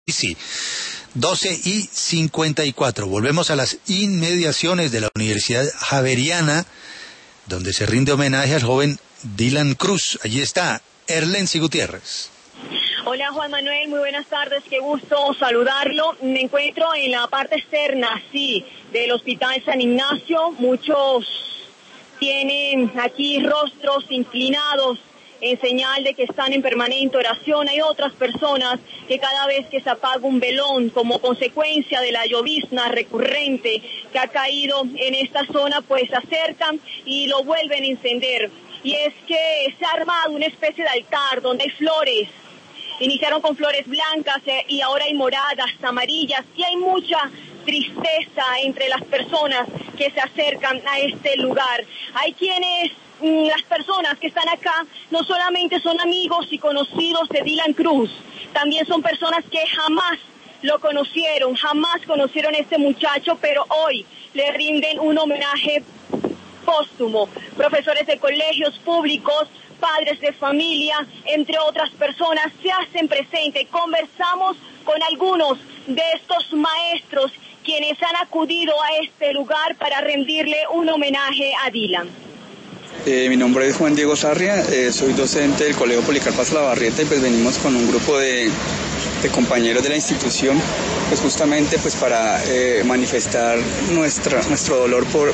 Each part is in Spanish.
Sí, 12:54. Volvemos a las inmediaciones de la Universidad Javeriana, donde se rinde homenaje al joven Dylan Cruz. Allí está Erlency Gutiérrez. Hola Juan Manuel, muy buenas tardes, qué gusto saludarlo. Me encuentro en la parte externa, sí, del Hospital San Ignacio. Muchos tienen aquí rostros inclinados en señal de que están en permanente oración. Hay otras personas que cada vez que se apaga un velón como consecuencia de la llovizna recurrente que ha caído en esta zona, pues se acercan y lo vuelven a encender. Y es que se ha armado una especie de altar donde hay flores. Iniciaron con flores blancas y ahora hay moradas, amarillas, y hay mucha tristeza entre las personas que se acercan a este lugar. Hay quienes, las personas que están acá, no solamente son amigos y conocidos de Dylan Cruz, también son personas que jamás lo conocieron, jamás conocieron a este muchacho, pero hoy le rinden un homenaje póstumo. Profesores de colegios públicos, padres de familia, entre otras personas, se hacen presentes. Conversamos con algunos de estos maestros quienes han acudido a este lugar para rendirle un homenaje a Dylan. Mi nombre es Juan Diego Sarria, soy docente del Colegio Policarpo Salabarrieta y pues venimos con un grupo de compañeros de la institución, pues justamente pues para manifestar nuestro dolor por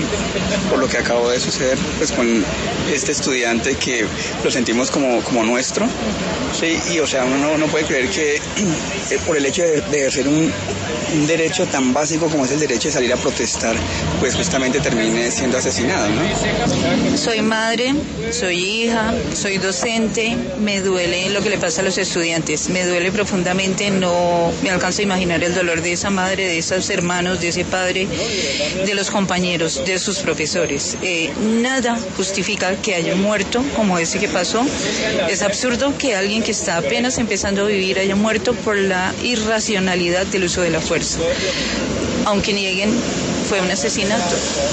lo que acabó de suceder pues con este estudiante que lo sentimos como nuestro, sí, y o sea uno no puede creer que por el hecho de ejercer un derecho tan básico como es el derecho de salir a protestar, pues justamente termine siendo asesinado, ¿no? Soy madre, soy hija, soy docente, me duele lo que le pasa a los estudiantes, me duele profundamente, no me alcanzo a imaginar el dolor de esa madre, de esos hermanos, de ese padre, de los compañeros, de sus profesores. Nada justifica que haya muerto como ese que pasó. Es absurdo que alguien que está apenas empezando a vivir haya muerto por la irracionalidad del uso de la fuerza. Aunque nieguen, fue un asesinato.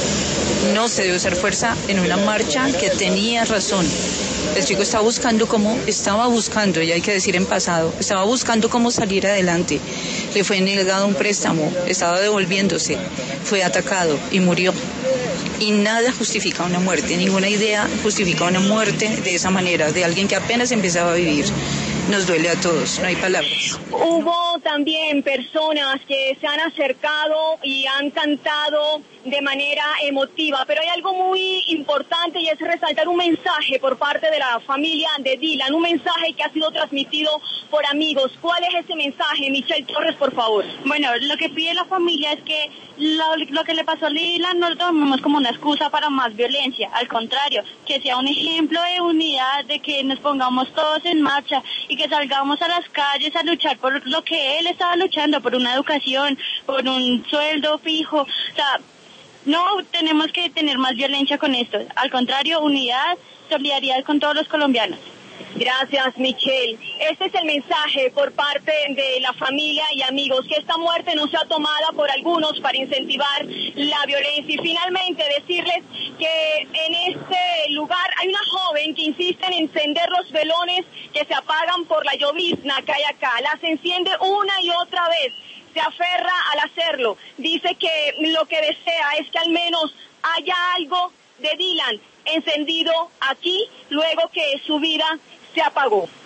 No se debe usar fuerza en una marcha que tenía razón. El chico estaba buscando, y hay que decir en pasado, estaba buscando cómo salir adelante. Le fue negado un préstamo, estaba devolviéndose, fue atacado y murió. Y nada justifica una muerte, ninguna idea justifica una muerte de esa manera, de alguien que apenas empezaba a vivir. Nos duele a todos, no hay palabras. Hubo también personas que se han acercado y han cantado de manera emotiva, pero hay algo muy importante y es resaltar un mensaje por parte de la familia de Dylan, un mensaje que ha sido transmitido por amigos. ¿Cuál es ese mensaje, Michelle Torres, por favor? Bueno, lo que pide la familia es que lo que le pasó a Dylan no lo tomemos como una excusa para más violencia, al contrario, que sea un ejemplo de unidad, de que nos pongamos todos en marcha y que salgamos a las calles a luchar por lo que él estaba luchando, por una educación, por un sueldo fijo. O sea, no tenemos que tener más violencia con esto, al contrario, unidad, solidaridad con todos los colombianos. Gracias, Michelle. Este es el mensaje por parte de la familia y amigos, que esta muerte no sea tomada por algunos para incentivar la violencia. Y finalmente decirles que en este lugar hay una joven que insiste en encender los velones que se apagan por la llovizna que hay acá. Las enciende una y otra vez. Se aferra al hacerlo. Dice que lo que desea es que al menos haya algo de Dylan encendido aquí, luego que su vida se apagó.